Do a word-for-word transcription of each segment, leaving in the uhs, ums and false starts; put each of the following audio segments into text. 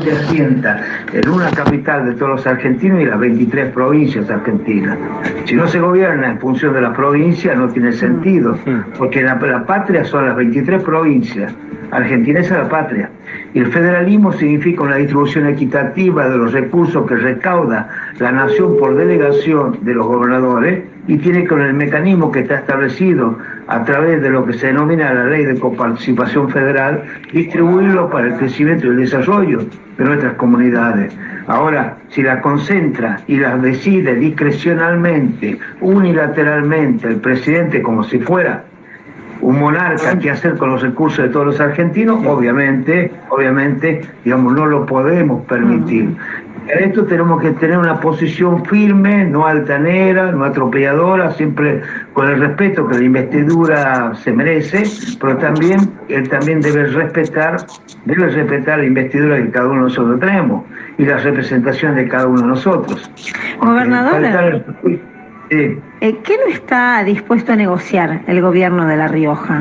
se asienta en una capital de todos los argentinos y las veintitrés provincias argentinas. Si no se gobierna en función de la provincia, no tiene sentido, porque la, la patria son las veintitrés provincias. Argentina es la patria. Y el federalismo significa una distribución equitativa de los recursos que recauda la nación por delegación de los gobernadores, y tiene con el mecanismo que está establecido a través de lo que se denomina la ley de coparticipación federal, distribuirlo para el crecimiento y el desarrollo de nuestras comunidades. Ahora, si la concentra y las decide discrecionalmente, unilateralmente, el presidente, como si fuera un monarca, qué hacer con los recursos de todos los argentinos, obviamente, obviamente, digamos, no lo podemos permitir. En esto tenemos que tener una posición firme, no altanera, no atropelladora, siempre con el respeto que la investidura se merece, pero también él también debe respetar, debe respetar la investidura que cada uno de nosotros tenemos y la representación de cada uno de nosotros. Gobernador, sí. ¿qué no está dispuesto a negociar el gobierno de La Rioja?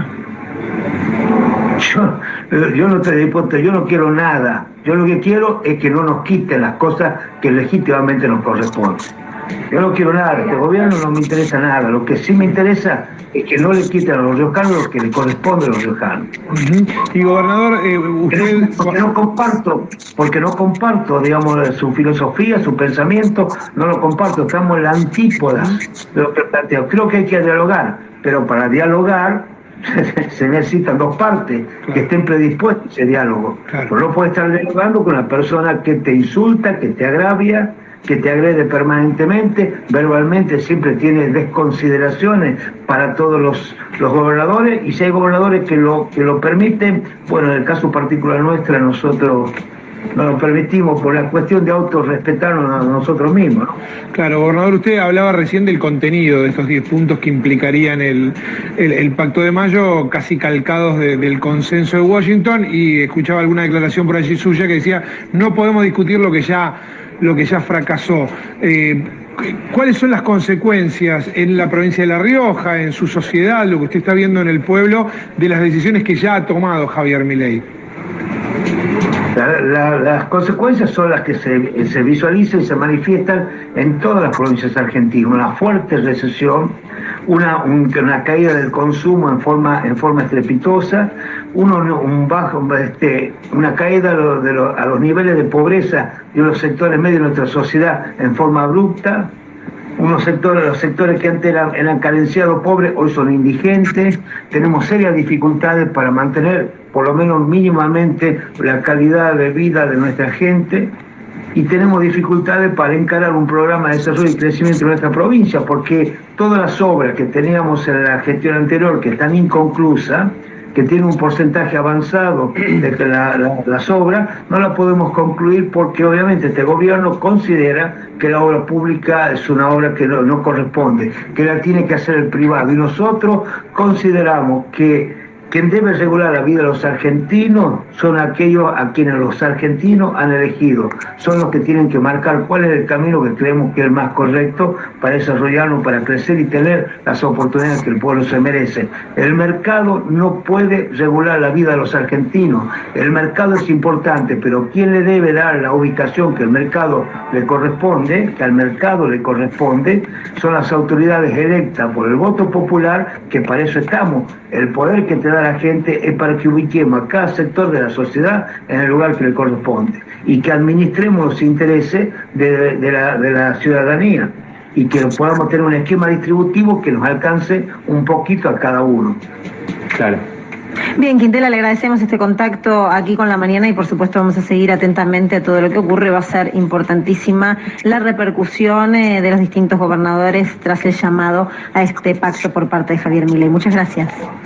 Yo, yo no estoy dispuesto, yo no quiero nada. Yo lo que quiero es que no nos quiten las cosas que legítimamente nos corresponden. Yo no quiero nada, este gobierno no me interesa nada. Lo que sí me interesa es que no le quiten a los riojanos lo que le corresponde a los riojanos. Uh-huh. Y gobernador, eh, usted... Porque no comparto, porque no comparto, digamos, su filosofía, su pensamiento, no lo comparto. Estamos en la antípoda de lo que planteo. Creo que hay que dialogar, pero para dialogar se necesitan dos partes, claro, que estén predispuestas a ese diálogo. Claro. Pero no puedes estar dialogando con una persona que te insulta, que te agravia, que te agrede permanentemente, verbalmente siempre tiene desconsideraciones para todos los, los gobernadores, y si hay gobernadores que lo, que lo permiten, bueno, en el caso particular nuestro, nosotros no lo permitimos por la cuestión de autorrespetarnos a nosotros mismos, ¿no? Claro, gobernador, usted hablaba recién del contenido de estos diez puntos que implicarían el, el, el Pacto de Mayo, casi calcados de, del consenso de Washington, y escuchaba alguna declaración por allí suya que decía, no podemos discutir lo que ya, lo que ya fracasó. Eh, ¿Cuáles son las consecuencias en la provincia de La Rioja, en su sociedad, lo que usted está viendo en el pueblo, de las decisiones que ya ha tomado Javier Milei? La, la, las consecuencias son las que se, se visualizan y se manifiestan en todas las provincias argentinas. Una fuerte recesión, una, un, una caída del consumo en forma, en forma estrepitosa, uno, un bajo, este, una caída a, lo, de lo, a los niveles de pobreza de los sectores medios de nuestra sociedad en forma abrupta. Unos sectores, los sectores que antes eran, eran carenciados, pobres, hoy son indigentes. Tenemos serias dificultades para mantener, por lo menos mínimamente, la calidad de vida de nuestra gente. Y tenemos dificultades para encarar un programa de desarrollo y crecimiento de nuestra provincia, porque todas las obras que teníamos en la gestión anterior, que están inconclusas, que tiene un porcentaje avanzado de que la, la, las obras, no las podemos concluir porque obviamente este gobierno considera que la obra pública es una obra que no, no corresponde, que la tiene que hacer el privado. Y nosotros consideramos que quien debe regular la vida de los argentinos son aquellos a quienes los argentinos han elegido, son los que tienen que marcar cuál es el camino que creemos que es el más correcto para desarrollarnos, para crecer y tener las oportunidades que el pueblo se merece. El mercado no puede regular la vida de los argentinos, el mercado es importante, pero quien le debe dar la ubicación que el mercado le corresponde, que al mercado le corresponde, son las autoridades electas por el voto popular, que para eso estamos. El poder que te da la gente es para que ubiquemos a cada sector de la sociedad en el lugar que le corresponde y que administremos los intereses de, de, la, de la ciudadanía y que podamos tener un esquema distributivo que nos alcance un poquito a cada uno. Claro. Bien, Quintela, le agradecemos este contacto aquí con La Mañana y por supuesto vamos a seguir atentamente a todo lo que ocurre. Va a ser importantísima la repercusión eh, de los distintos gobernadores tras el llamado a este pacto por parte de Javier Milei. Muchas gracias.